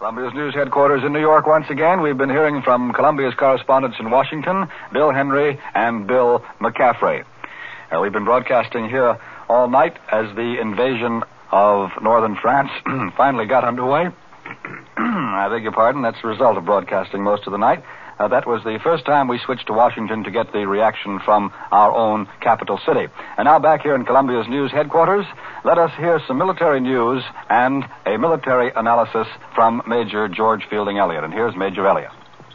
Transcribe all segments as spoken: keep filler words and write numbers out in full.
Columbia's News Headquarters in New York once again. We've been hearing from Columbia's correspondents in Washington, Bill Henry and Bill McCaffrey. Uh, we've been broadcasting here all night as the invasion of northern France finally got underway. I beg your pardon, that's the result of broadcasting most of the night. Uh, that was the first time we switched to Washington to get the reaction from our own capital city. And now back here in Columbia's News Headquarters, let us hear some military news and a military analysis from Major George Fielding Elliott. And here's Major Elliott.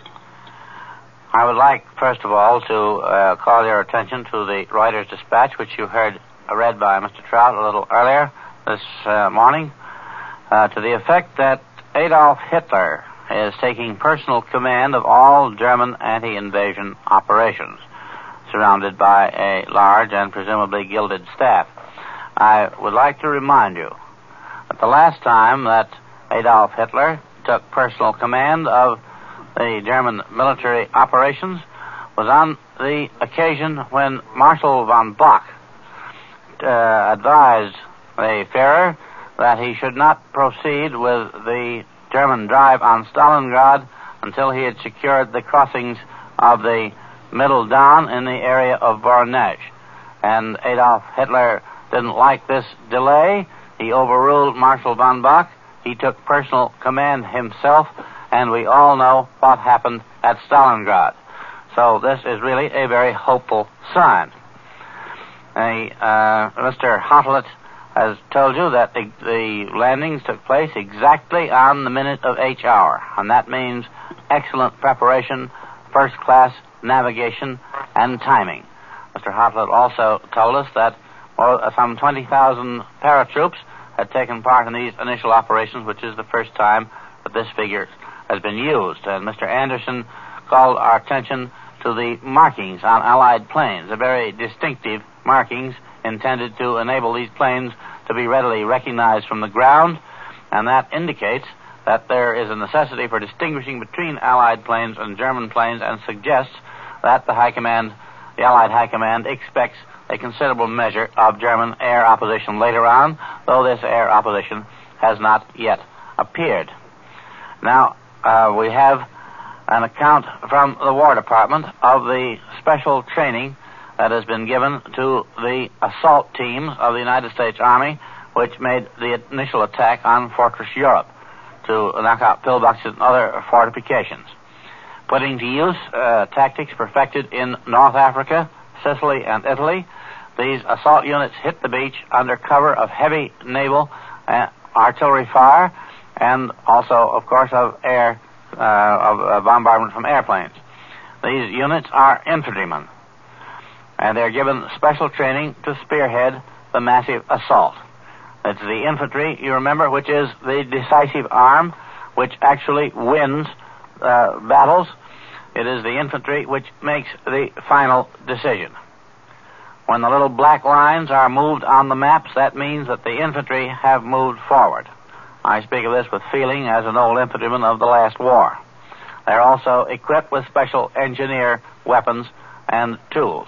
I would like, first of all, to uh, call your attention to the Reuters Dispatch, which you heard uh, read by Mister Trout a little earlier this uh, morning, uh, to the effect that Adolf Hitler is taking personal command of all German anti-invasion operations, surrounded by a large and presumably gilded staff. I would like to remind you that the last time that Adolf Hitler took personal command of the German military operations was on the occasion when Marshal von Bock uh, advised the Führer that he should not proceed with the German drive on Stalingrad until he had secured the crossings of the Middle Don in the area of Voronezh. And Adolf Hitler didn't like this delay. He overruled Marshal von Bock. He took personal command himself, and we all know what happened at Stalingrad. So this is really a very hopeful sign. A, uh, Mister Hottelet has told you that the, the landings took place exactly on the minute of H hour, and that means excellent preparation, first-class navigation, and timing. Mister Hottelet also told us that well, some twenty thousand paratroops had taken part in these initial operations, which is the first time that this figure has been used. And Mister Anderson called our attention to the markings on Allied planes, the very distinctive markings intended to enable these planes to be readily recognized from the ground, and that indicates that there is a necessity for distinguishing between Allied planes and German planes and suggests that the High Command, the Allied High Command, expects a considerable measure of German air opposition later on, though this air opposition has not yet appeared. Now, uh, we have an account from the War Department of the special training that has been given to the assault teams of the United States Army, which made the initial attack on Fortress Europe to knock out pillboxes and other fortifications. Putting to use uh, tactics perfected in North Africa, Sicily, and Italy, these assault units hit the beach under cover of heavy naval uh, artillery fire and also, of course, of air uh, of uh, bombardment from airplanes. These units are infantrymen, and they're given special training to spearhead the massive assault. It's the infantry, you remember, which is the decisive arm, which actually wins uh, battles. It is the infantry which makes the final decision. When the little black lines are moved on the maps, that means that the infantry have moved forward. I speak of this with feeling as an old infantryman of the last war. They're also equipped with special engineer weapons and tools.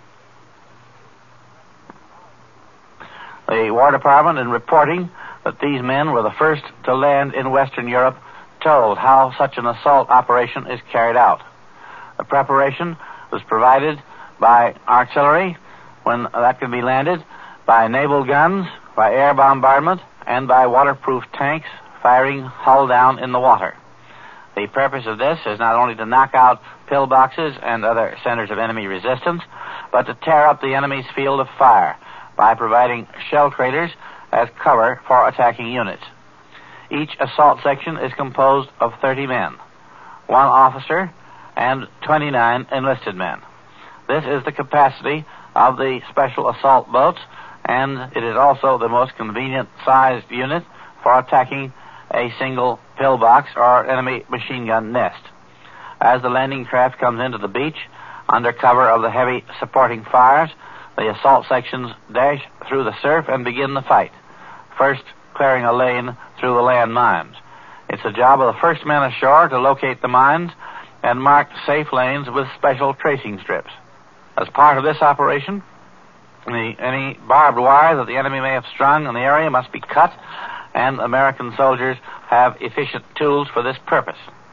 The War Department, in reporting that these men were the first to land in Western Europe, told how such an assault operation is carried out. The preparation was provided by artillery, when that could be landed, by naval guns, by air bombardment, and by waterproof tanks firing hull down in the water. The purpose of this is not only to knock out pillboxes and other centers of enemy resistance, but to tear up the enemy's field of fire by providing shell craters as cover for attacking units. Each assault section is composed of thirty men, one officer, and twenty-nine enlisted men. This is the capacity of the special assault boats, and it is also the most convenient-sized unit for attacking a single pillbox or enemy machine gun nest. As the landing craft comes into the beach, under cover of the heavy supporting fires, the assault sections dash through the surf and begin the fight, first clearing a lane through the land mines. It's the job of the first men ashore to locate the mines and mark safe lanes with special tracing strips. As part of this operation, the, any barbed wire that the enemy may have strung in the area must be cut and American soldiers have efficient tools for this purpose.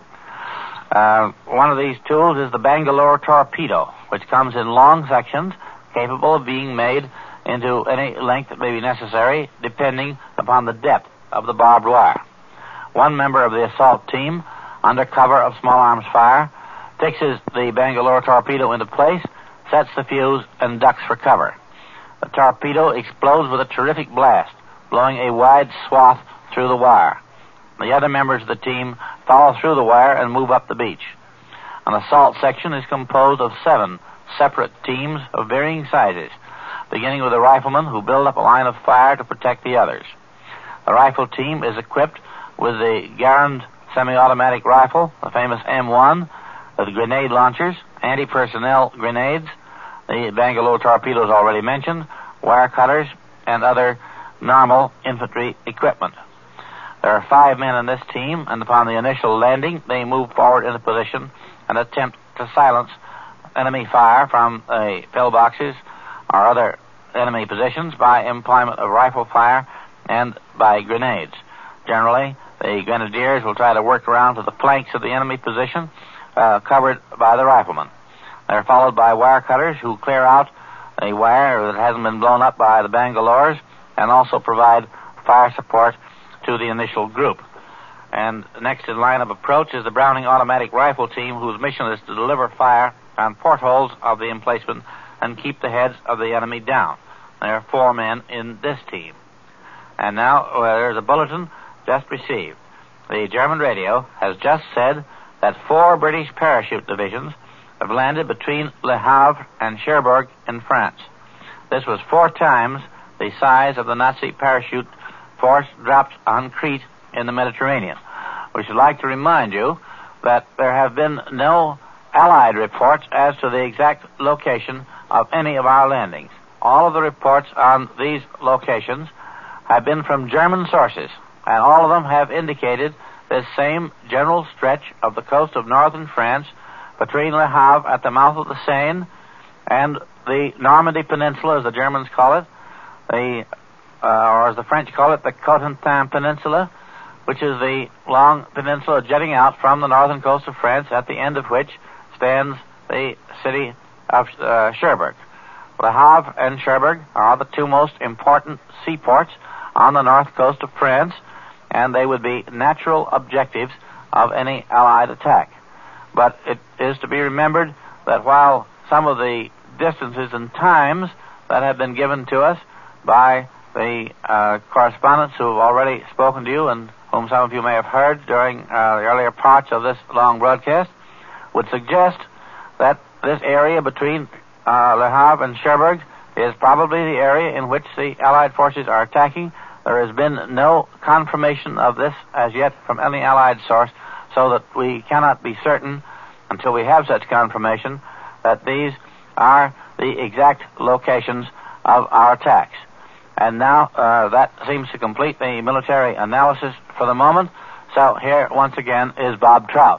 Uh, one of these tools is the Bangalore torpedo, which comes in long sections capable of being made into any length that may be necessary, depending upon the depth of the barbed wire. One member of the assault team, under cover of small arms fire, fixes the Bangalore torpedo into place, sets the fuse, and ducks for cover. The torpedo explodes with a terrific blast, blowing a wide swath through the wire. The other members of the team follow through the wire and move up the beach. An assault section is composed of seven separate teams of varying sizes, beginning with the riflemen who build up a line of fire to protect the others. The rifle team is equipped with the Garand semi-automatic rifle, the famous M one, with grenade launchers, anti-personnel grenades, the Bangalore torpedoes already mentioned, wire cutters, and other normal infantry equipment. There are five men in this team, and upon the initial landing, they move forward into position and attempt to silence enemy fire from the pillboxes or other enemy positions by employment of rifle fire and by grenades. Generally, the grenadiers will try to work around to the flanks of the enemy position, uh, covered by the riflemen. They're followed by wire cutters who clear out a wire that hasn't been blown up by the Bangalores and also provide fire support to the initial group. And next in line of approach is the Browning automatic rifle team, whose mission is to deliver fire on portholes of the emplacement and keep the heads of the enemy down. There are four men in this team. And now uh, there's a bulletin just received. The German radio has just said that four British parachute divisions have landed between Le Havre and Cherbourg in France. This was four times the size of the Nazi parachute force dropped on Crete in the Mediterranean. We should like to remind you that there have been no Allied reports as to the exact location of any of our landings. All of the reports on these locations have been from German sources, and all of them have indicated this same general stretch of the coast of northern France between Le Havre at the mouth of the Seine and the Normandy Peninsula, as the Germans call it, the uh, or as the French call it, the Cotentin Peninsula, which is the long peninsula jutting out from the northern coast of France, at the end of which stands the city of uh, Cherbourg. Le Havre and Cherbourg are the two most important seaports on the north coast of France, and they would be natural objectives of any Allied attack. But it is to be remembered that while some of the distances and times that have been given to us by the uh, correspondents who have already spoken to you and whom some of you may have heard during uh, the earlier parts of this long broadcast would suggest that this area between uh, Le Havre and Cherbourg is probably the area in which the Allied forces are attacking. There has been no confirmation of this as yet from any Allied source, so that we cannot be certain, until we have such confirmation, that these are the exact locations of our attacks. And now uh, that seems to complete the military analysis for the moment. So here, once again, is Bob Trout.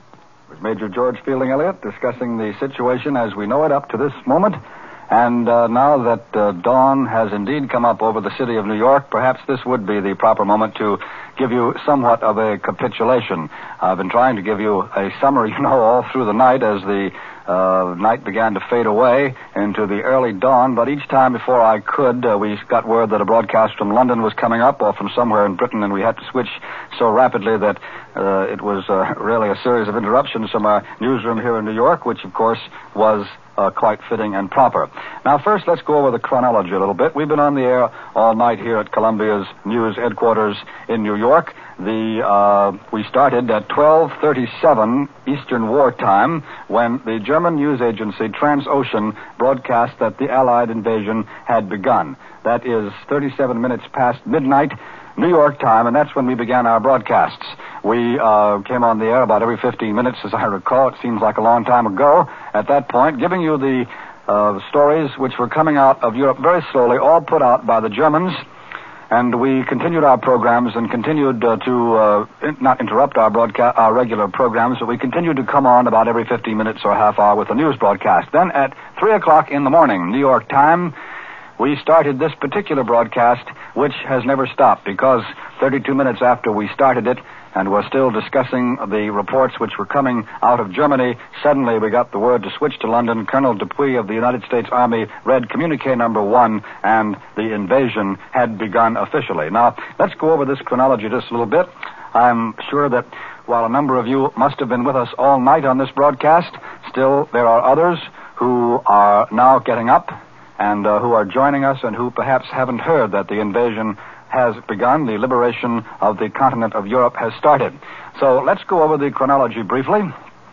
Major George Fielding Elliott discussing the situation as we know it up to this moment. And uh, now that uh, dawn has indeed come up over the city of New York, perhaps this would be the proper moment to give you somewhat of a capitulation. I've been trying to give you a summary, you know, all through the night as the uh, night began to fade away into the early dawn, but each time before I could, uh, we got word that a broadcast from London was coming up or from somewhere in Britain, and we had to switch so rapidly that uh, it was uh, really a series of interruptions from our newsroom here in New York, which, of course, was Uh, quite fitting and proper. Now, first, let's go over the chronology a little bit. We've been on the air all night here at Columbia's news headquarters in New York. The uh, we started at twelve thirty-seven Eastern War Time when the German news agency Transocean broadcast that the Allied invasion had begun. That is thirty-seven minutes past midnight New York time, and that's when we began our broadcasts. We uh, came on the air about every fifteen minutes, as I recall. It seems like a long time ago at that point, giving you the uh, stories which were coming out of Europe very slowly, all put out by the Germans. And we continued our programs and continued uh, to uh, in- not interrupt our broadcast, our regular programs, but we continued to come on about every fifteen minutes or half hour with a news broadcast. Then at three o'clock in the morning, New York time, we started this particular broadcast, which has never stopped, because thirty-two minutes after we started it, and we're still discussing the reports which were coming out of Germany, suddenly we got the word to switch to London. Colonel Dupuy of the United States Army read communique number one, and the invasion had begun officially. Now, let's go over this chronology just a little bit. I'm sure that while a number of you must have been with us all night on this broadcast, still there are others who are now getting up and uh, who are joining us and who perhaps haven't heard that the invasion has begun. The liberation of the continent of Europe has started. So let's go over the chronology briefly.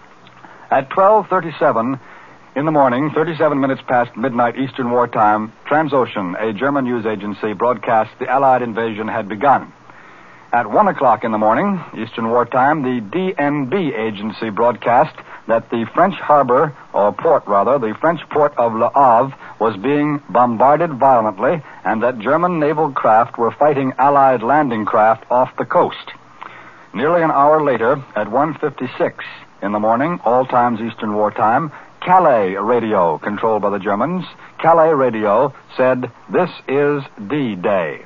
At twelve thirty-seven in the morning, thirty-seven minutes past midnight Eastern Wartime, Transocean, a German news agency, broadcast the Allied invasion had begun. At one o'clock in the morning, Eastern Wartime, the D N B agency broadcast that the French harbor, or port rather, the French port of Le Havre was being bombarded violently, and that German naval craft were fighting Allied landing craft off the coast. Nearly an hour later, at one fifty-six in the morning, all times Eastern Wartime, Calais radio, controlled by the Germans, Calais radio said, "This is D-Day."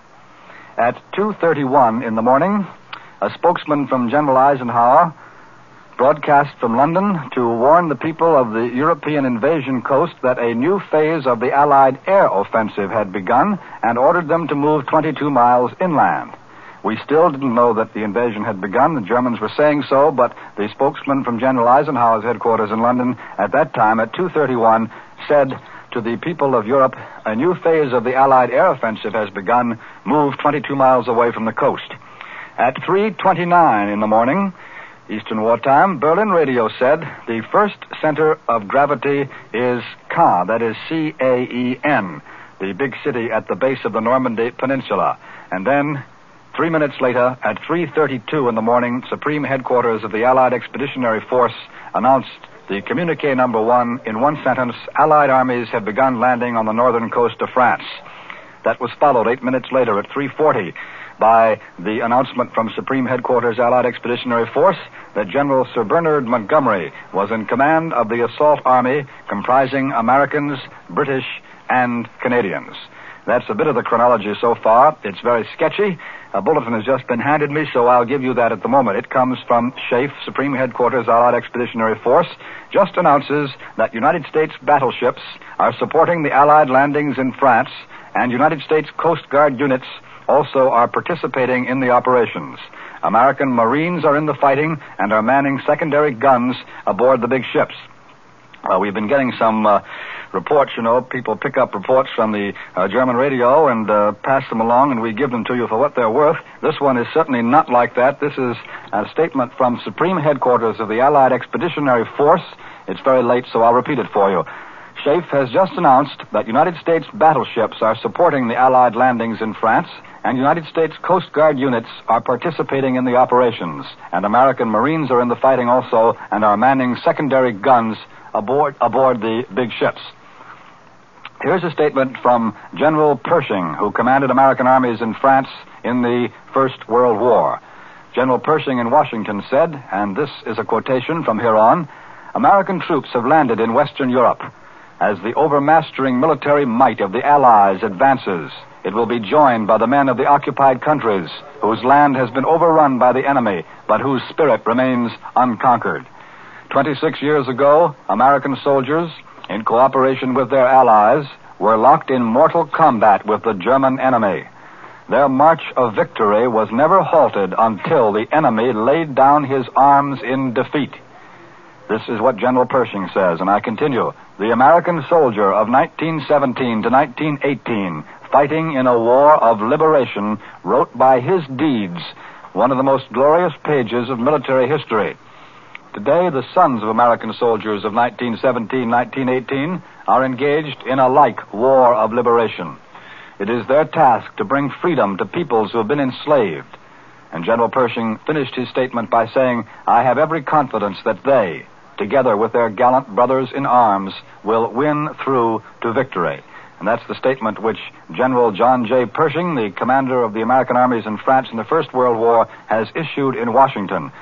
At two thirty-one in the morning, a spokesman from General Eisenhower broadcast from London to warn the people of the European invasion coast that a new phase of the Allied air offensive had begun and ordered them to move twenty-two miles inland. We still didn't know that the invasion had begun. The Germans were saying so, but the spokesman from General Eisenhower's headquarters in London at that time, at two thirty-one, said to the people of Europe, a new phase of the Allied air offensive has begun. Move twenty-two miles away from the coast. At three twenty-nine in the morning, Eastern Wartime, Berlin radio said the first center of gravity is Caen, that is C A E N, the big city at the base of the Normandy Peninsula. And then, three minutes later, at three thirty-two in the morning, Supreme Headquarters of the Allied Expeditionary Force announced the communique number one in one sentence: Allied armies have begun landing on the northern coast of France. That was followed eight minutes later at three forty by the announcement from Supreme Headquarters Allied Expeditionary Force that General Sir Bernard Montgomery was in command of the assault army comprising Americans, British, and Canadians. That's a bit of the chronology so far. It's very sketchy. A bulletin has just been handed me, so I'll give you that at the moment. It comes from SHAEF, Supreme Headquarters Allied Expeditionary Force, just announces that United States battleships are supporting the Allied landings in France, and United States Coast Guard units also are participating in the operations. American Marines are in the fighting and are manning secondary guns aboard the big ships. Uh, we've been getting some uh, reports, you know. People pick up reports from the uh, German radio and uh, pass them along, and we give them to you for what they're worth. This one is certainly not like that. This is a statement from Supreme Headquarters of the Allied Expeditionary Force. It's very late, so I'll repeat it for you. SHAEF has just announced that United States battleships are supporting the Allied landings in France, and United States Coast Guard units are participating in the operations, and American Marines are in the fighting also and are manning secondary guns aboard aboard the big ships. Here's a statement from General Pershing, who commanded American armies in France in the First World War. General Pershing in Washington said, and this is a quotation from here on, "American troops have landed in Western Europe. As the overmastering military might of the Allies advances, it will be joined by the men of the occupied countries, whose land has been overrun by the enemy, but whose spirit remains unconquered." Twenty-six years ago, American soldiers, in cooperation with their allies, were locked in mortal combat with the German enemy. Their march of victory was never halted until the enemy laid down his arms in defeat. This is what General Pershing says, and I continue. The American soldier of nineteen seventeen to nineteen eighteen, fighting in a war of liberation, wrote by his deeds one of the most glorious pages of military history. Today, the sons of American soldiers of nineteen seventeen, nineteen eighteen are engaged in a like war of liberation. It is their task to bring freedom to peoples who have been enslaved. And General Pershing finished his statement by saying, "I have every confidence that they, together with their gallant brothers in arms, will win through to victory." And that's the statement which General John J. Pershing, the commander of the American armies in France in the First World War, has issued in Washington.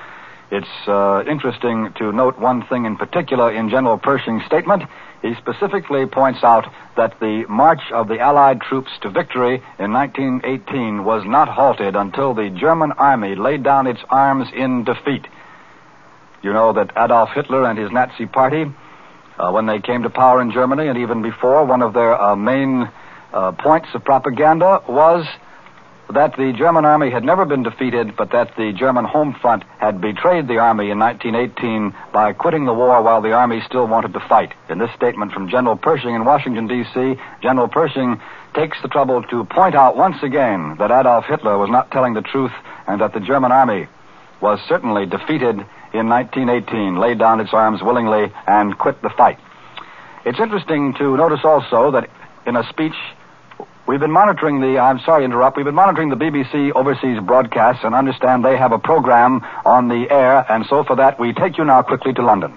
It's uh, interesting to note one thing in particular in General Pershing's statement. He specifically points out that the march of the Allied troops to victory in nineteen eighteen was not halted until the German army laid down its arms in defeat. You know that Adolf Hitler and his Nazi party, uh, when they came to power in Germany and even before, one of their uh, main uh, points of propaganda was that the German army had never been defeated, but that the German home front had betrayed the army in nineteen eighteen by quitting the war while the army still wanted to fight. In this statement from General Pershing in Washington, D C, General Pershing takes the trouble to point out once again that Adolf Hitler was not telling the truth and that the German army was certainly defeated in nineteen eighteen, laid down its arms willingly, and quit the fight. It's interesting to notice also that in a speech, we've been monitoring the, I'm sorry to interrupt, we've been monitoring the B B C overseas broadcasts and understand they have a program on the air, and so for that we take you now quickly to London.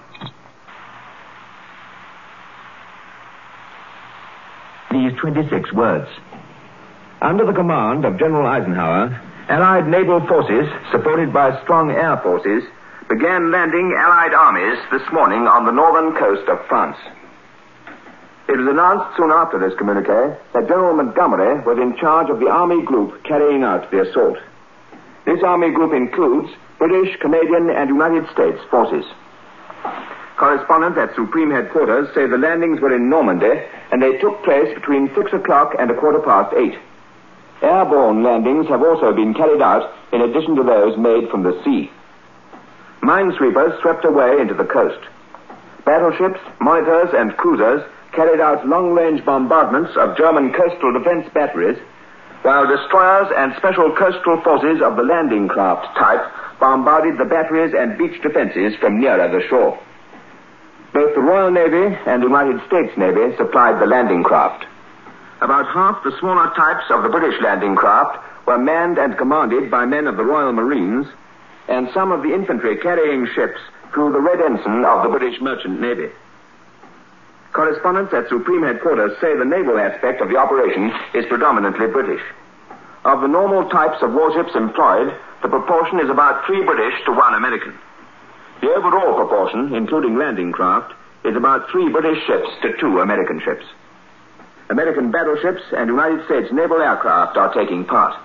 These twenty-six words. Under the command of General Eisenhower, Allied naval forces, supported by strong air forces, began landing Allied armies this morning on the northern coast of France. It was announced soon after this communique that General Montgomery was in charge of the army group carrying out the assault. This army group includes British, Canadian, and United States forces. Correspondents at Supreme Headquarters say the landings were in Normandy, and they took place between six o'clock and a quarter past eight. Airborne landings have also been carried out in addition to those made from the sea. Minesweepers swept away into the coast. Battleships, monitors, and cruisers carried out long-range bombardments of German coastal defense batteries, while destroyers and special coastal forces of the landing craft type bombarded the batteries and beach defenses from nearer the shore. Both the Royal Navy and the United States Navy supplied the landing craft. About half the smaller types of the British landing craft were manned and commanded by men of the Royal Marines, and some of the infantry carrying ships flew the Red Ensign of the British Merchant Navy. Correspondents at Supreme Headquarters say the naval aspect of the operation is predominantly British. Of the normal types of warships employed, the proportion is about three British to one American. The overall proportion, including landing craft, is about three British ships to two American ships. American battleships and United States naval aircraft are taking part.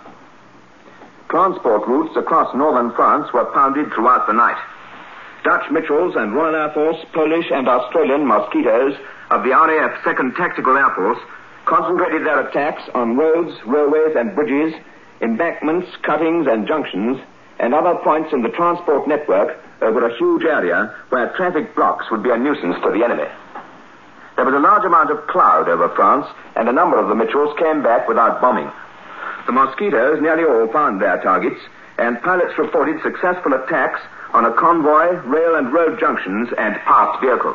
Transport routes across northern France were pounded throughout the night. Dutch Mitchells and Royal Air Force, Polish and Australian Mosquitoes of the R A F second Tactical Air Force concentrated their attacks on roads, railways and bridges, embankments, cuttings and junctions, and other points in the transport network over a huge area where traffic blocks would be a nuisance to the enemy. There was a large amount of cloud over France, and a number of the Mitchells came back without bombing. The Mosquitoes nearly all found their targets, and pilots reported successful attacks on a convoy, rail and road junctions, and parked vehicles.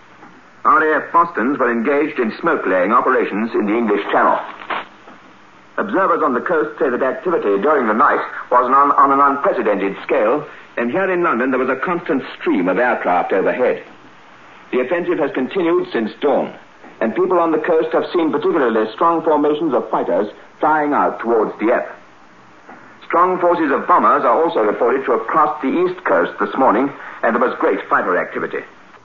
R A F Bostons were engaged in smoke-laying operations in the English Channel. Observers on the coast say that activity during the night was on, on an unprecedented scale, and here in London there was a constant stream of aircraft overhead. The offensive has continued since dawn, and people on the coast have seen particularly strong formations of fighters flying out towards Dieppe. Strong forces of bombers are also reported to have crossed the east coast this morning, and there was great fighter activity.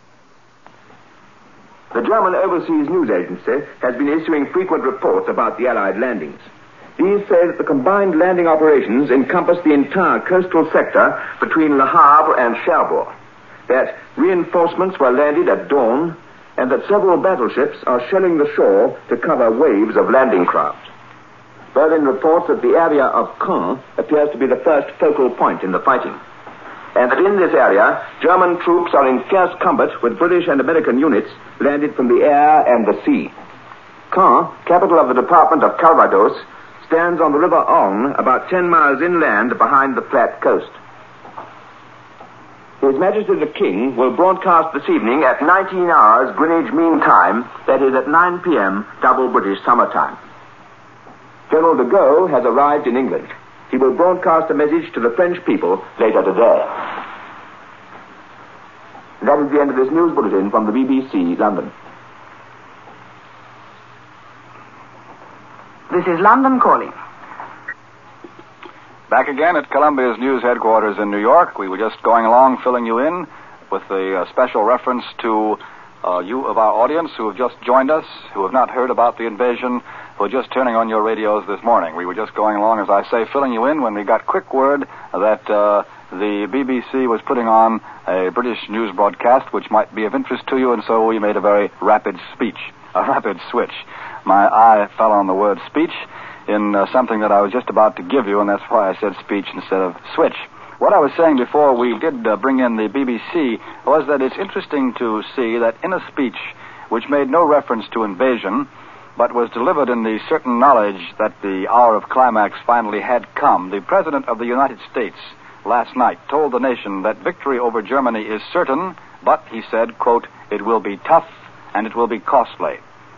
The German Overseas News Agency has been issuing frequent reports about the Allied landings. These say that the combined landing operations encompass the entire coastal sector between Le Havre and Cherbourg, that reinforcements were landed at dawn, and that several battleships are shelling the shore to cover waves of landing craft. Berlin reports that the area of Caen appears to be the first focal point in the fighting, and that in this area, German troops are in fierce combat with British and American units landed from the air and the sea. Caen, capital of the department of Calvados, stands on the River Orne about ten miles inland behind the flat coast. His Majesty the King will broadcast this evening at nineteen hours Greenwich Mean Time, that is at nine p.m. double British Summer Time. General de Gaulle has arrived in England. He will broadcast a message to the French people later today. That is the end of this news bulletin from the B B C, London. This is London calling. Back again at Columbia's news headquarters in New York. We were just going along filling you in with a uh, special reference to uh, you of our audience who have just joined us, who have not heard about the invasion, who are just turning on your radios this morning. We were just going along, as I say, filling you in when we got quick word that uh, the B B C was putting on a British news broadcast which might be of interest to you, and so we made a very rapid speech, a rapid switch. My eye fell on the word speech in uh, something that I was just about to give you, and that's why I said speech instead of switch. What I was saying before we did uh, bring in the B B C was that it's interesting to see that in a speech which made no reference to invasion, but was delivered in the certain knowledge that the hour of climax finally had come, the President of the United States last night told the nation that victory over Germany is certain, but, he said, quote, it will be tough and it will be costly.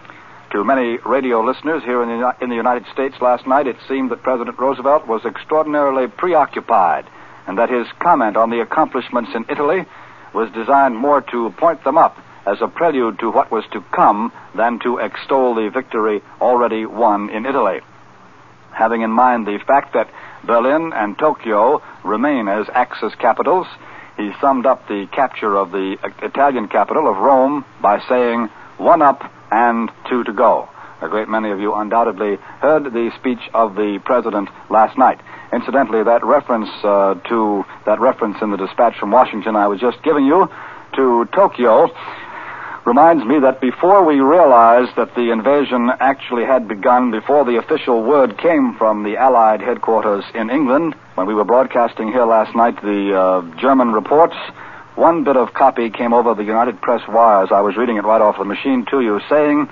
To many radio listeners here in the, in the United States last night, it seemed that President Roosevelt was extraordinarily preoccupied and that his comment on the accomplishments in Italy was designed more to point them up as a prelude to what was to come than to extol the victory already won in Italy. Having in mind the fact that Berlin and Tokyo remain as Axis capitals, he summed up the capture of the Italian capital of Rome by saying, one up and two to go. A great many of you undoubtedly heard the speech of the president last night. Incidentally, that reference uh, to that reference in the dispatch from Washington I was just giving you to Tokyo reminds me that before we realized that the invasion actually had begun, before the official word came from the Allied headquarters in England, when we were broadcasting here last night the uh, German reports, one bit of copy came over the United Press wires. I was reading it right off the machine to you, saying,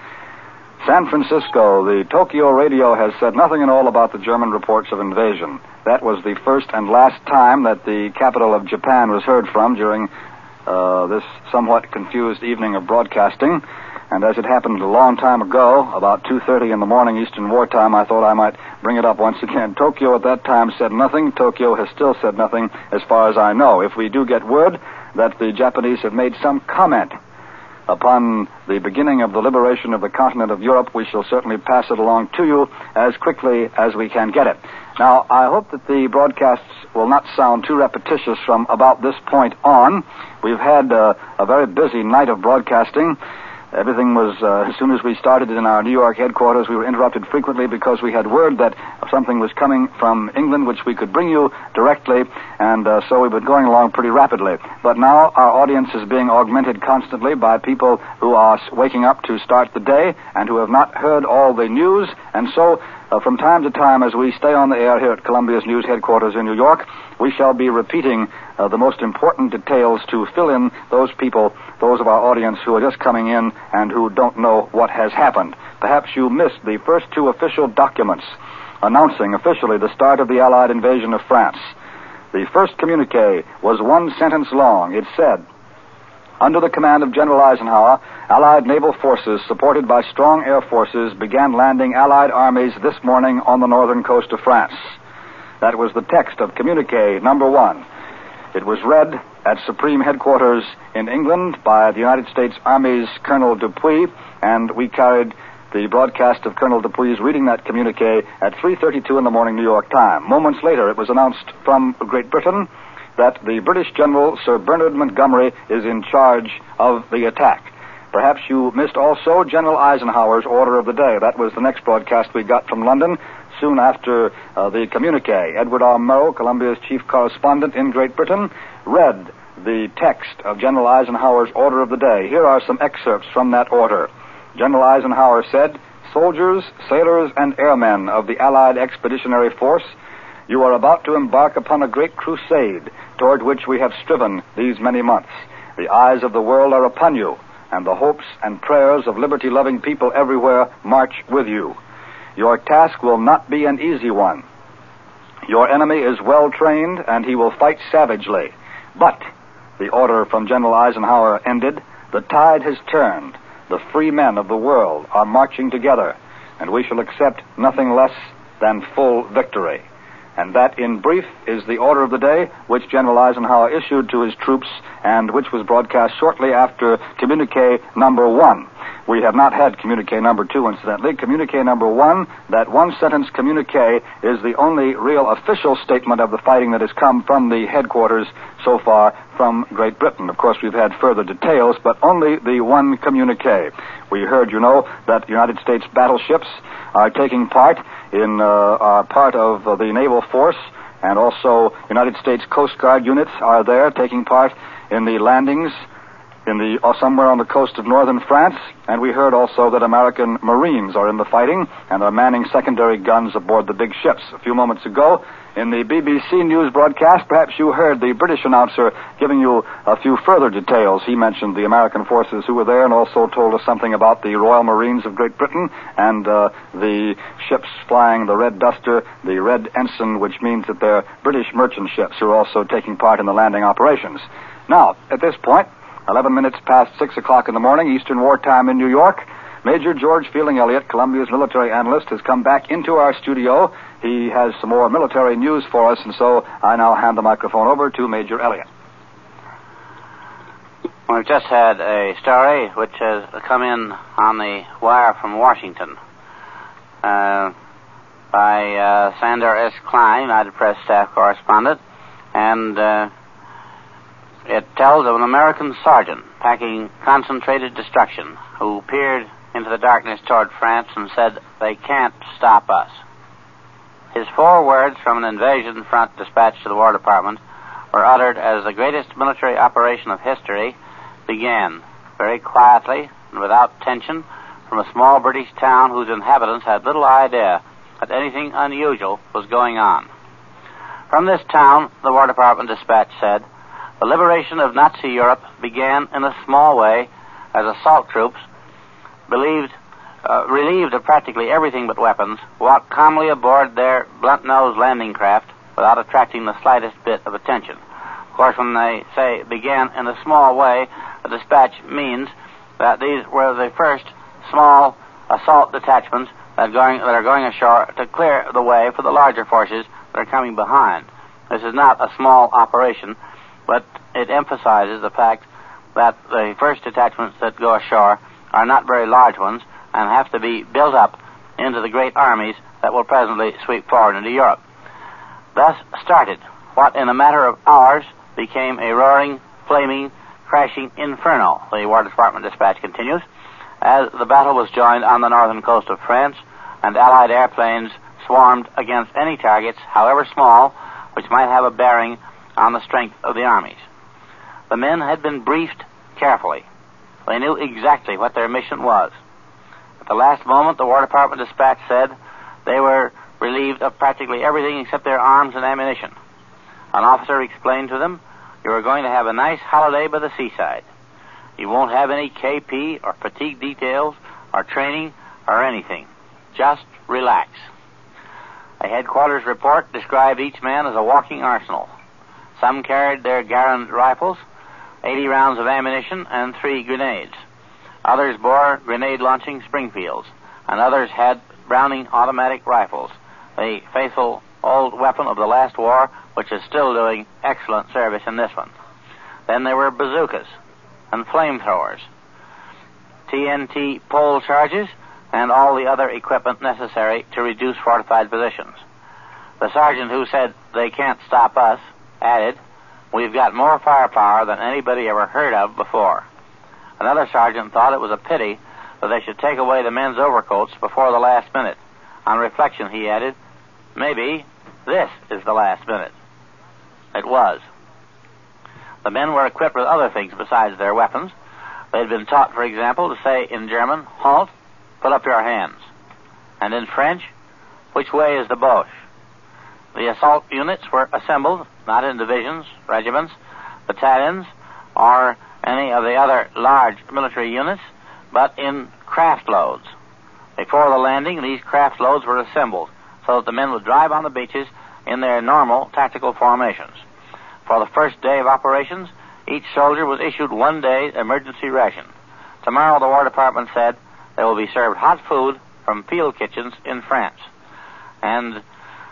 San Francisco, the Tokyo radio has said nothing at all about the German reports of invasion. That was the first and last time that the capital of Japan was heard from during uh, this somewhat confused evening of broadcasting. And as it happened a long time ago, about two thirty in the morning Eastern Wartime, I thought I might bring it up once again. Tokyo at that time said nothing. Tokyo has still said nothing as far as I know. If we do get word that the Japanese have made some comment upon the beginning of the liberation of the continent of Europe, we shall certainly pass it along to you as quickly as we can get it. Now, I hope that the broadcasts will not sound too repetitious from about this point on. We've had uh, a very busy night of broadcasting. Everything was, uh, as soon as we started in our New York headquarters, we were interrupted frequently because we had word that something was coming from England which we could bring you directly, and uh, so we've been going along pretty rapidly. But now our audience is being augmented constantly by people who are waking up to start the day and who have not heard all the news, and so uh, from time to time as we stay on the air here at Columbia's news headquarters in New York, we shall be repeating uh, the most important details to fill in those people, those of our audience who are just coming in and who don't know what has happened. Perhaps you missed the first two official documents announcing officially the start of the Allied invasion of France. The first communique was one sentence long. It said, under the command of General Eisenhower, Allied naval forces supported by strong air forces began landing Allied armies this morning on the northern coast of France. That was the text of communique number one. It was read at Supreme Headquarters in England by the United States Army's Colonel Dupuy, and we carried the broadcast of Colonel Dupuy's reading that communique at three thirty-two in the morning New York time. Moments later, it was announced from Great Britain that the British General Sir Bernard Montgomery is in charge of the attack. Perhaps you missed also General Eisenhower's order of the day. That was the next broadcast we got from London soon after uh, the communique. Edward R. Murrow, Columbia's chief correspondent in Great Britain, read the text of General Eisenhower's order of the day. Here are some excerpts from that order. General Eisenhower said, soldiers, sailors, and airmen of the Allied Expeditionary Force, you are about to embark upon a great crusade toward which we have striven these many months. The eyes of the world are upon you, and the hopes and prayers of liberty-loving people everywhere march with you. Your task will not be an easy one. Your enemy is well trained, and he will fight savagely. But, the order from General Eisenhower ended, the tide has turned. The free men of the world are marching together, and we shall accept nothing less than full victory. And that, in brief, is the order of the day which General Eisenhower issued to his troops and which was broadcast shortly after communique number one. We have not had communique number two, incidentally. Communique number one, that one-sentence communique, is the only real official statement of the fighting that has come from the headquarters so far from Great Britain. Of course, we've had further details, but only the one communique. We heard, you know, that United States battleships are taking part in, uh, are part of uh, the naval force, and also United States Coast Guard units are there taking part in the landings in the uh, somewhere on the coast of northern France, and we heard also that American Marines are in the fighting and are manning secondary guns aboard the big ships. A few moments ago, in the B B C News broadcast, perhaps you heard the British announcer giving you a few further details. He mentioned the American forces who were there and also told us something about the Royal Marines of Great Britain and uh, the ships flying the Red Duster, the Red Ensign, which means that they're British merchant ships who are also taking part in the landing operations. Now, at this point, eleven minutes past six o'clock in the morning, Eastern Wartime in New York, Major George Fielding Elliott, Columbia's military analyst, has come back into our studio. He has some more military news for us, and so I now hand the microphone over to Major Elliott. We've just had a story which has come in on the wire from Washington uh, by uh, Sander S. Klein, United Press staff correspondent, and uh, it tells of an American sergeant packing concentrated destruction who peered into the darkness toward France and said, "They can't stop us." His four words from an invasion front dispatched to the War Department were uttered as the greatest military operation of history began, very quietly and without tension, from a small British town whose inhabitants had little idea that anything unusual was going on. From this town, the War Department dispatch said, the liberation of Nazi Europe began in a small way as assault troops, believed, uh, relieved of practically everything but weapons, walked calmly aboard their blunt-nosed landing craft without attracting the slightest bit of attention. Of course, when they say began in a small way, the dispatch means that these were the first small assault detachments that, going, that are going ashore to clear the way for the larger forces that are coming behind. This is not a small operation, but it emphasizes the fact that the first detachments that go ashore are not very large ones and have to be built up into the great armies that will presently sweep forward into Europe. Thus started what in a matter of hours became a roaring, flaming, crashing inferno, the War Department dispatch continues, as the battle was joined on the northern coast of France and Allied airplanes swarmed against any targets, however small, which might have a bearing on the strength of the armies. The men had been briefed carefully. They knew exactly what their mission was. At the last moment, the War Department dispatch said they were relieved of practically everything except their arms and ammunition. An officer explained to them, "You are going to have a nice holiday by the seaside. You won't have any K P or fatigue details or training or anything. Just relax." A headquarters report described each man as a walking arsenal. Some carried their Garand rifles, eighty rounds of ammunition, and three grenades. Others bore grenade-launching Springfields, and others had Browning automatic rifles, the faithful old weapon of the last war, which is still doing excellent service in this one. Then there were bazookas and flamethrowers, T N T pole charges, and all the other equipment necessary to reduce fortified positions. The sergeant who said, "They can't stop us," added, "We've got more firepower than anybody ever heard of before." Another sergeant thought it was a pity that they should take away the men's overcoats before the last minute. On reflection, he added, "Maybe this is the last minute." It was. The men were equipped with other things besides their weapons. They had been taught, for example, to say in German, "Halt, put up your hands." And in French, "Which way is the Boche?" The assault units were assembled, not in divisions, regiments, battalions, or any of the other large military units, but in craft loads. Before the landing, these craft loads were assembled so that the men would drive on the beaches in their normal tactical formations. For the first day of operations, each soldier was issued one day's emergency ration. Tomorrow, the War Department said, they will be served hot food from field kitchens in France. And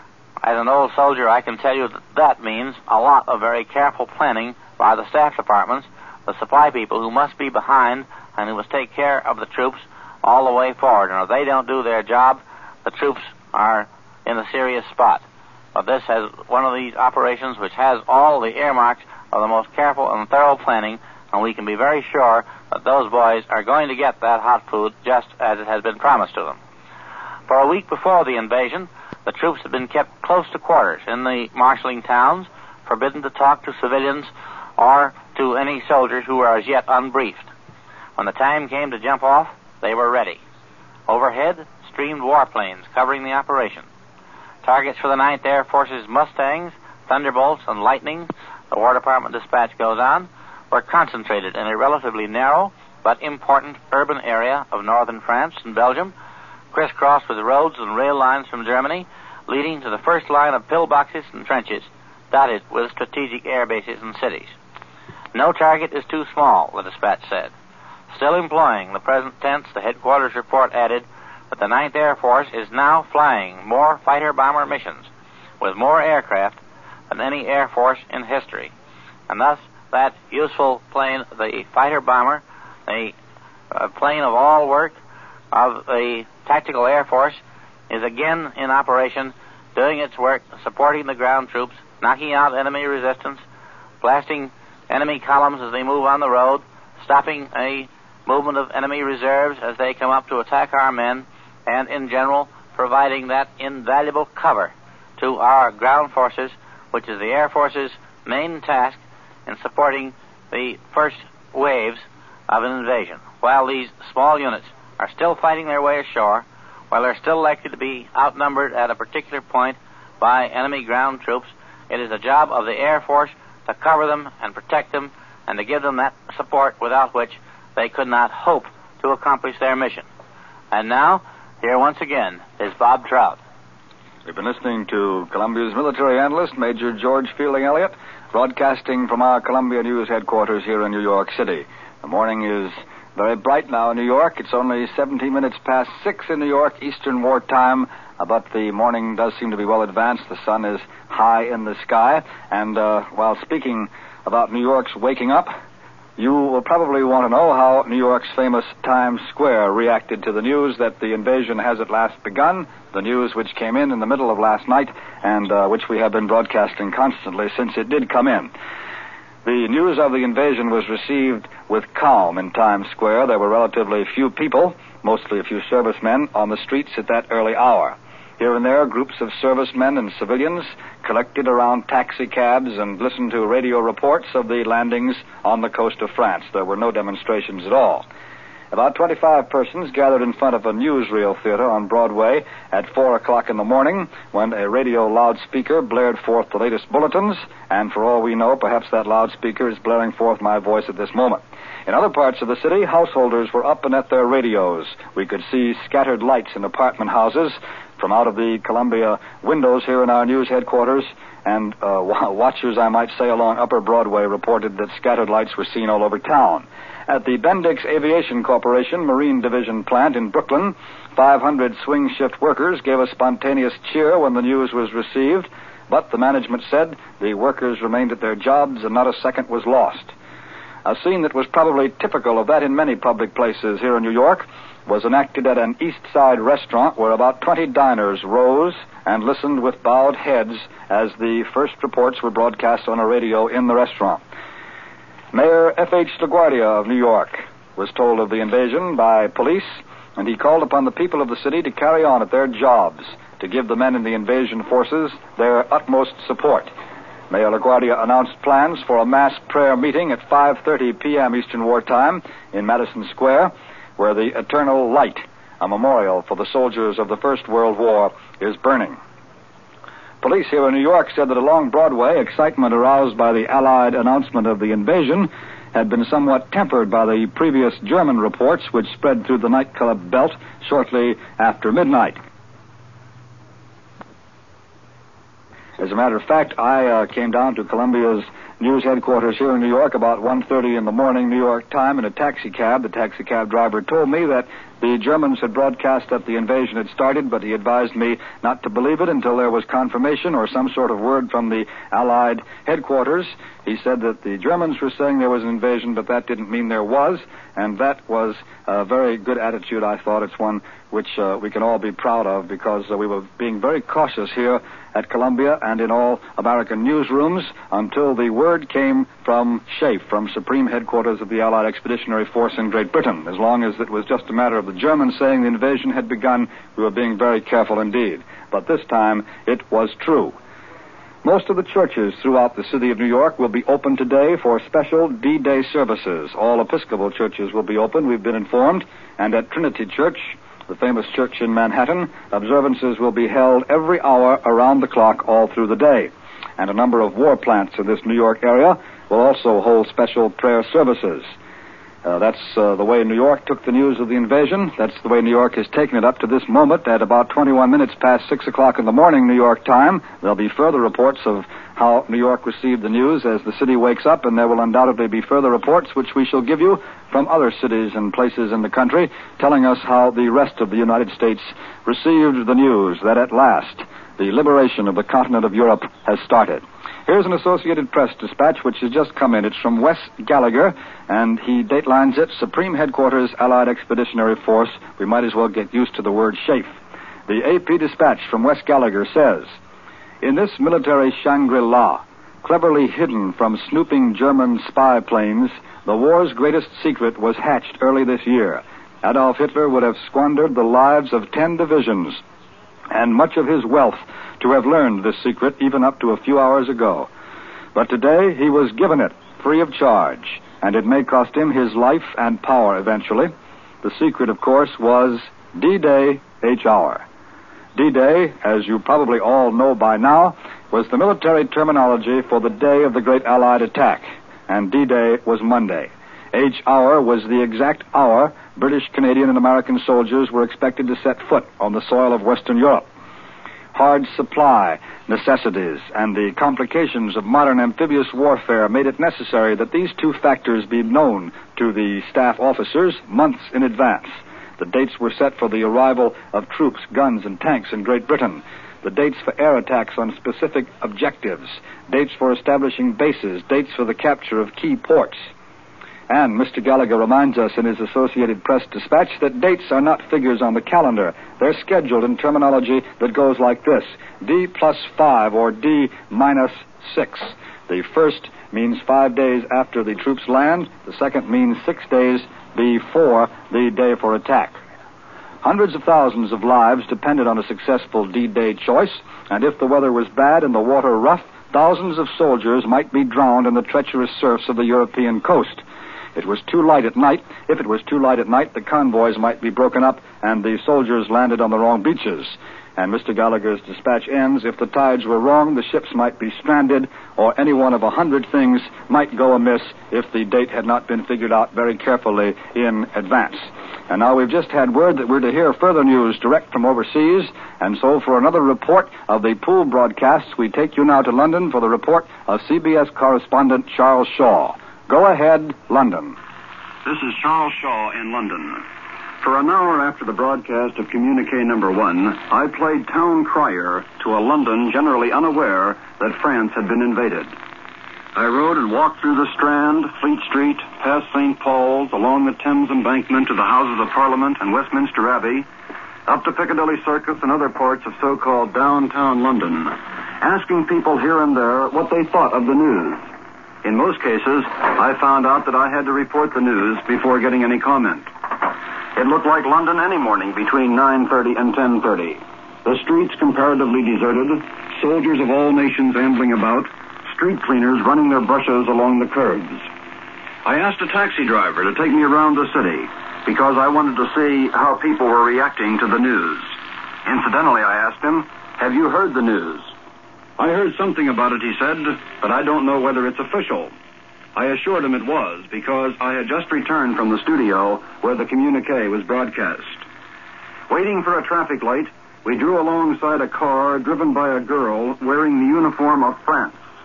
As an old soldier, I can tell you that that means a lot of very careful planning by the staff departments, the supply people who must be behind and who must take care of the troops all the way forward. And if they don't do their job, the troops are in a serious spot. But this has one of these operations which has all the earmarks of the most careful and thorough planning, and we can be very sure that those boys are going to get that hot food just as it has been promised to them. For a week before the invasion, the troops had been kept close to quarters in the marshalling towns, forbidden to talk to civilians or to any soldiers who were as yet unbriefed. When the time came to jump off, they were ready. Overhead streamed warplanes covering the operation. Targets for the ninth Air Force's Mustangs, Thunderbolts, and Lightning, the War Department dispatch goes on, were concentrated in a relatively narrow but important urban area of northern France and Belgium, crisscrossed with roads and rail lines from Germany, leading to the first line of pillboxes and trenches, dotted with strategic air bases and cities. No target is too small, the dispatch said. Still employing the present tense, the headquarters report added that the ninth Air Force is now flying more fighter-bomber missions with more aircraft than any Air Force in history. And thus, that useful plane, the fighter-bomber, the uh, plane of all work of the Tactical Air Force, is again in operation, doing its work, supporting the ground troops, knocking out enemy resistance, blasting enemy columns as they move on the road, stopping a movement of enemy reserves as they come up to attack our men, and in general providing that invaluable cover to our ground forces, which is the Air Force's main task in supporting the first waves of an invasion. While these small units are still fighting their way ashore, while they're still likely to be outnumbered at a particular point by enemy ground troops, it is the job of the Air Force to cover them and protect them and to give them that support without which they could not hope to accomplish their mission. And now, here once again is Bob Trout. We've been listening to Columbia's military analyst, Major George Fielding Elliott, broadcasting from our Columbia News headquarters here in New York City. The morning is very bright now in New York. It's only seventeen minutes past six in New York, Eastern Wartime, uh, but the morning does seem to be well advanced. The sun is high in the sky, and uh, while speaking about New York's waking up, you will probably want to know how New York's famous Times Square reacted to the news that the invasion has at last begun, the news which came in in the middle of last night and uh, which we have been broadcasting constantly since it did come in. The news of the invasion was received with calm in Times Square. There were relatively few people, mostly a few servicemen, on the streets at that early hour. Here and there, groups of servicemen and civilians collected around taxicabs and listened to radio reports of the landings on the coast of France. There were no demonstrations at all. About twenty-five persons gathered in front of a newsreel theater on Broadway at four o'clock in the morning when a radio loudspeaker blared forth the latest bulletins, and for all we know, perhaps that loudspeaker is blaring forth my voice at this moment. In other parts of the city, householders were up and at their radios. We could see scattered lights in apartment houses from out of the Columbia windows here in our news headquarters, and uh, watchers, I might say, along Upper Broadway reported that scattered lights were seen all over town. At the Bendix Aviation Corporation Marine Division plant in Brooklyn, five hundred swing shift workers gave a spontaneous cheer when the news was received, but the management said the workers remained at their jobs and not a second was lost. A scene that was probably typical of that in many public places here in New York was enacted at an East Side restaurant where about twenty diners rose and listened with bowed heads as the first reports were broadcast on a radio in the restaurant. Mayor F H LaGuardia of New York was told of the invasion by police, and he called upon the people of the city to carry on at their jobs, to give the men in the invasion forces their utmost support. Mayor LaGuardia announced plans for a mass prayer meeting at five thirty p.m. Eastern Wartime in Madison Square, where the Eternal Light, a memorial for the soldiers of the First World War, is burning. Police here in New York said that along Broadway, excitement aroused by the Allied announcement of the invasion had been somewhat tempered by the previous German reports which spread through the nightclub belt shortly after midnight. As a matter of fact, I uh, came down to Columbia's news headquarters here in New York about one thirty in the morning, New York time, in a taxi cab. The taxi cab driver told me that the Germans had broadcast that the invasion had started, but he advised me not to believe it until there was confirmation or some sort of word from the Allied headquarters. He said that the Germans were saying there was an invasion, but that didn't mean there was, and that was a very good attitude, I thought. It's one which uh, we can all be proud of, because uh, we were being very cautious here at Columbia and in all American newsrooms until the word came from SHAEF, from Supreme Headquarters of the Allied Expeditionary Force in Great Britain. As long as it was just a matter of the Germans saying the invasion had begun, we were being very careful indeed. But this time, it was true. Most of the churches throughout the city of New York will be open today for special D-Day services. All Episcopal churches will be open, we've been informed, and at Trinity Church, the famous church in Manhattan, observances will be held every hour around the clock all through the day. And a number of war plants in this New York area will also hold special prayer services. Uh, that's uh, the way New York took the news of the invasion. That's the way New York has taken it up to this moment at about twenty-one minutes past six o'clock in the morning, New York time. There'll be further reports of how New York received the news as the city wakes up, and there will undoubtedly be further reports which we shall give you from other cities and places in the country, telling us how the rest of the United States received the news that at last the liberation of the continent of Europe has started. Here's an Associated Press dispatch which has just come in. It's from Wes Gallagher, and he datelines it, Supreme Headquarters, Allied Expeditionary Force. We might as well get used to the word SHAEF. The A P dispatch from Wes Gallagher says, in this military Shangri-La, cleverly hidden from snooping German spy planes, the war's greatest secret was hatched early this year. Adolf Hitler would have squandered the lives of ten divisions and much of his wealth to have learned this secret even up to a few hours ago. But today he was given it free of charge, and it may cost him his life and power eventually. The secret, of course, was D-Day H-Hour. D-Day, as you probably all know by now, was the military terminology for the day of the great Allied attack, and D-Day was Monday. H-Hour was the exact hour British, Canadian, and American soldiers were expected to set foot on the soil of Western Europe. Hard supply necessities and the complications of modern amphibious warfare made it necessary that these two factors be known to the staff officers months in advance. The dates were set for the arrival of troops, guns, and tanks in Great Britain. The dates for air attacks on specific objectives. Dates for establishing bases. Dates for the capture of key ports. And Mister Gallagher reminds us in his Associated Press dispatch that dates are not figures on the calendar. They're scheduled in terminology that goes like this: D plus five or D minus six. The first means five days after the troops land. The second means six days before the day for attack. Hundreds of thousands of lives depended on a successful D-Day choice, and if the weather was bad and the water rough, thousands of soldiers might be drowned in the treacherous surfs of the European coast. It was too light at night. If it was too light at night, the convoys might be broken up and the soldiers landed on the wrong beaches. And Mister Gallagher's dispatch ends, if the tides were wrong, the ships might be stranded, or any one of a hundred things might go amiss if the date had not been figured out very carefully in advance. And now we've just had word that we're to hear further news direct from overseas, and so for another report of the pool broadcasts, we take you now to London for the report of C B S correspondent Charles Shaw. Go ahead, London. This is Charles Shaw in London. For an hour after the broadcast of communique number one, I played town crier to a London generally unaware that France had been invaded. I rode and walked through the Strand, Fleet Street, past Saint Paul's, along the Thames Embankment to the Houses of Parliament and Westminster Abbey, up to Piccadilly Circus and other parts of so-called downtown London, asking people here and there what they thought of the news. In most cases, I found out that I had to report the news before getting any comment. It looked like London any morning between nine thirty and ten thirty. The streets comparatively deserted, soldiers of all nations ambling about, street cleaners running their brushes along the curbs. I asked a taxi driver to take me around the city because I wanted to see how people were reacting to the news. Incidentally, I asked him, "Have you heard the news?" "I heard something about it," he said, "but I don't know whether it's official." I assured him it was, because I had just returned from the studio where the communique was broadcast. Waiting for a traffic light, we drew alongside a car driven by a girl wearing the uniform of France.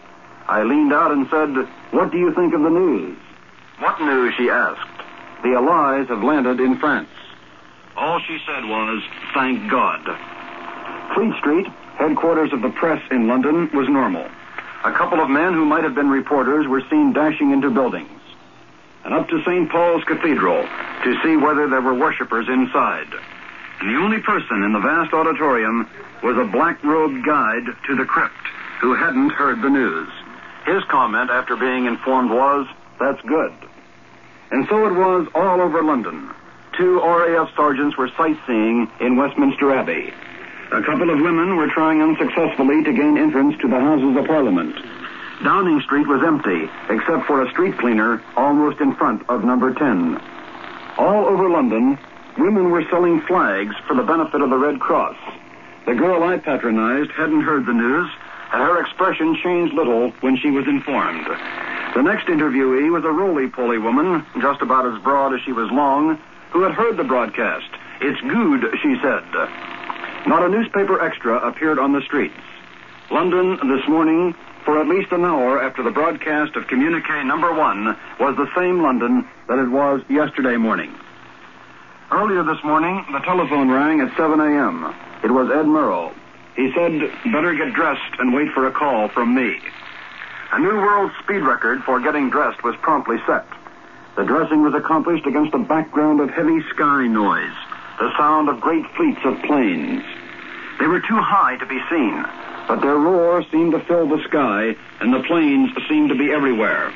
I leaned out and said, "What do you think of the news?" "What news?" she asked. "The Allies have landed in France." All she said was, "Thank God." Fleet Street, headquarters of the press in London, was normal. A couple of men who might have been reporters were seen dashing into buildings, and up to Saint Paul's Cathedral to see whether there were worshippers inside. And the only person in the vast auditorium was a black-robed guide to the crypt who hadn't heard the news. His comment after being informed was, "That's good." And so it was all over London. Two R A F sergeants were sightseeing in Westminster Abbey. A couple of women were trying unsuccessfully to gain entrance to the Houses of Parliament. Downing Street was empty, except for a street cleaner almost in front of number ten. All over London, women were selling flags for the benefit of the Red Cross. The girl I patronized hadn't heard the news, and her expression changed little when she was informed. The next interviewee was a roly-poly woman, just about as broad as she was long, who had heard the broadcast. "It's good," she said. Not a newspaper extra appeared on the streets. London this morning, for at least an hour after the broadcast of communique number one, was the same London that it was yesterday morning. Earlier this morning, the telephone rang at seven a.m. It was Ed Murrow. He said, "Better get dressed and wait for a call from me." A new world speed record for getting dressed was promptly set. The dressing was accomplished against a background of heavy sky noise, the sound of great fleets of planes. They were too high to be seen, but their roar seemed to fill the sky, and the planes seemed to be everywhere.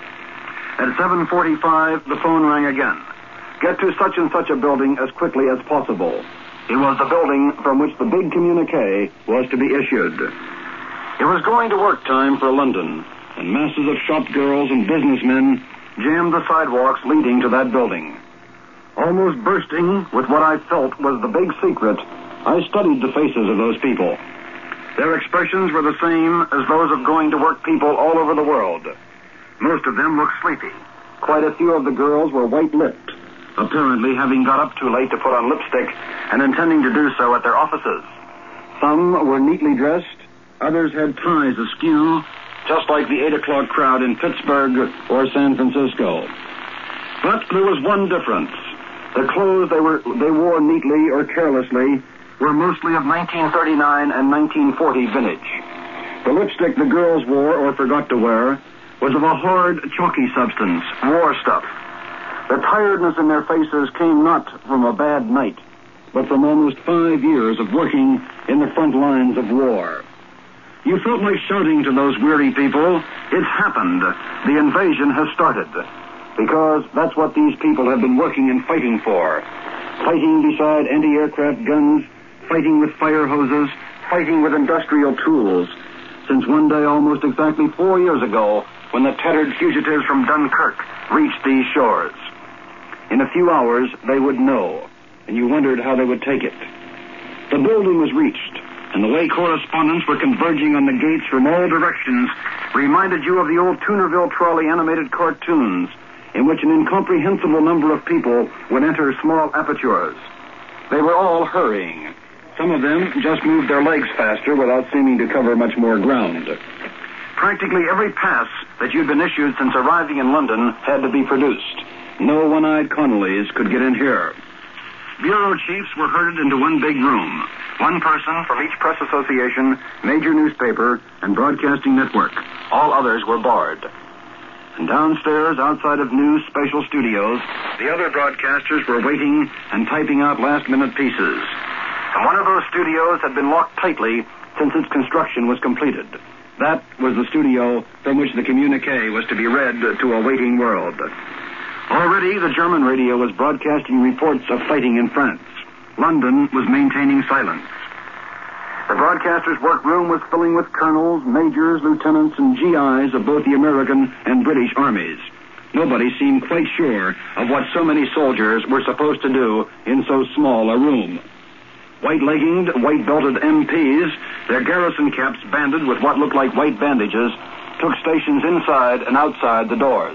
At seven forty-five, the phone rang again. "Get to such and such a building as quickly as possible." It was the building from which the big communique was to be issued. It was going to work time for London, and masses of shop girls and businessmen jammed the sidewalks leading to that building. Almost bursting with what I felt was the big secret, I studied the faces of those people. Their expressions were the same as those of going-to-work people all over the world. Most of them looked sleepy. Quite a few of the girls were white-lipped, apparently having got up too late to put on lipstick and intending to do so at their offices. Some were neatly dressed, others had ties askew, just like the eight o'clock crowd in Pittsburgh or San Francisco. But there was one difference. The clothes they were they wore neatly or carelessly were mostly of nineteen thirty-nine and nineteen forty vintage. The lipstick the girls wore or forgot to wear was of a hard, chalky substance, war stuff. The tiredness in their faces came not from a bad night, but from almost five years of working in the front lines of war. You felt like shouting to those weary people, "It's happened. The invasion has started." Because that's what these people have been working and fighting for. Fighting beside anti-aircraft guns, fighting with fire hoses, fighting with industrial tools, since one day almost exactly four years ago, when the tattered fugitives from Dunkirk reached these shores. In a few hours, they would know, and you wondered how they would take it. The building was reached, and the way correspondents were converging on the gates from all directions reminded you of the old Tunerville Trolley animated cartoons, in which an incomprehensible number of people would enter small apertures. They were all hurrying. Some of them just moved their legs faster without seeming to cover much more ground. Practically every pass that you'd been issued since arriving in London had to be produced. No one-eyed Connollys could get in here. Bureau chiefs were herded into one big room. One person from each press association, major newspaper, and broadcasting network. All others were barred. And downstairs, outside of news special studios, the other broadcasters were waiting and typing out last-minute pieces. And one of those studios had been locked tightly since its construction was completed. That was the studio from which the communique was to be read to a waiting world. Already, the German radio was broadcasting reports of fighting in France. London was maintaining silence. The broadcaster's workroom was filling with colonels, majors, lieutenants, and G Is of both the American and British armies. Nobody seemed quite sure of what so many soldiers were supposed to do in so small a room. White-legginged, white-belted M Ps, their garrison caps banded with what looked like white bandages, took stations inside and outside the doors.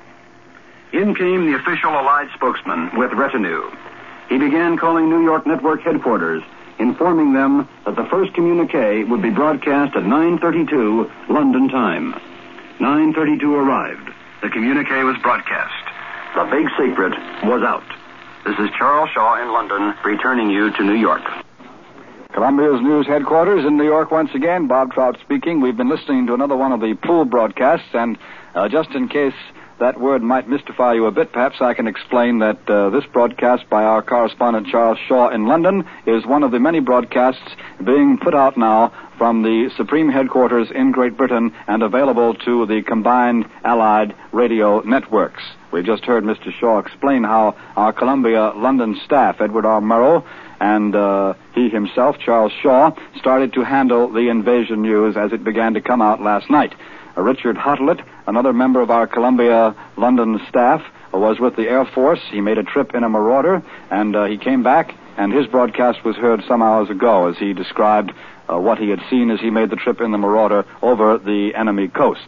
In came the official Allied spokesman with retinue. He began calling New York Network headquarters, informing them that the first communique would be broadcast at nine thirty-two London time. nine thirty-two arrived. The communique was broadcast. The big secret was out. This is Charles Shaw in London, returning you to New York. Columbia's news headquarters in New York once again. Bob Trout speaking. We've been listening to another one of the pool broadcasts, and uh, just in case that word might mystify you a bit, perhaps I can explain that uh, this broadcast by our correspondent Charles Shaw in London is one of the many broadcasts being put out now from the Supreme Headquarters in Great Britain and available to the combined Allied radio networks. We've just heard Mister Shaw explain how our Columbia London staff, Edward R. Murrow, and uh, he himself, Charles Shaw, started to handle the invasion news as it began to come out last night. Uh, Richard Hottelet, another member of our Columbia London staff, uh, was with the Air Force. He made a trip in a Marauder, and uh, he came back, and his broadcast was heard some hours ago as he described uh, what he had seen as he made the trip in the Marauder over the enemy coast.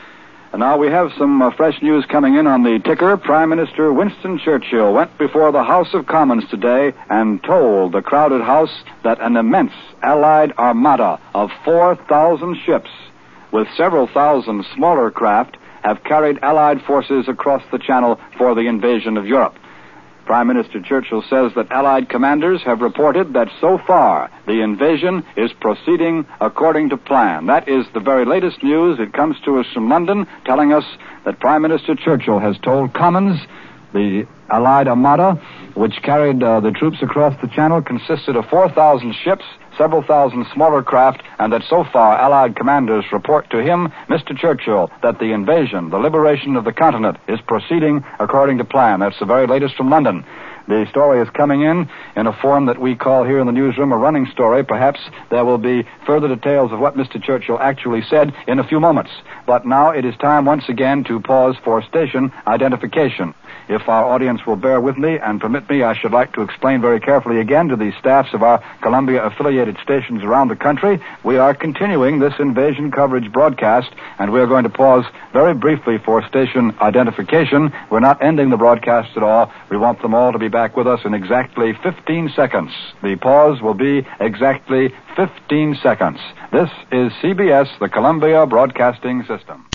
And now we have some uh, fresh news coming in on the ticker. Prime Minister Winston Churchill went before the House of Commons today and told the crowded House that an immense Allied armada of four thousand ships with several thousand smaller craft have carried Allied forces across the Channel for the invasion of Europe. Prime Minister Churchill says that Allied commanders have reported that so far the invasion is proceeding according to plan. That is the very latest news. It comes to us from London, telling us that Prime Minister Churchill has told Commons the Allied armada, which carried uh, the troops across the Channel, consisted of four thousand ships, several thousand smaller craft, and that so far Allied commanders report to him, Mister Churchill, that the invasion, the liberation of the continent, is proceeding according to plan. That's the very latest from London. The story is coming in in a form that we call here in the newsroom a running story. Perhaps there will be further details of what Mister Churchill actually said in a few moments. But now it is time once again to pause for station identification. If our audience will bear with me and permit me, I should like to explain very carefully again to the staffs of our Columbia-affiliated stations around the country, we are continuing this invasion coverage broadcast, and we are going to pause very briefly for station identification. We're not ending the broadcast at all. We want them all to be back with us in exactly fifteen seconds. The pause will be exactly fifteen seconds. This is C B S, the Columbia Broadcasting System.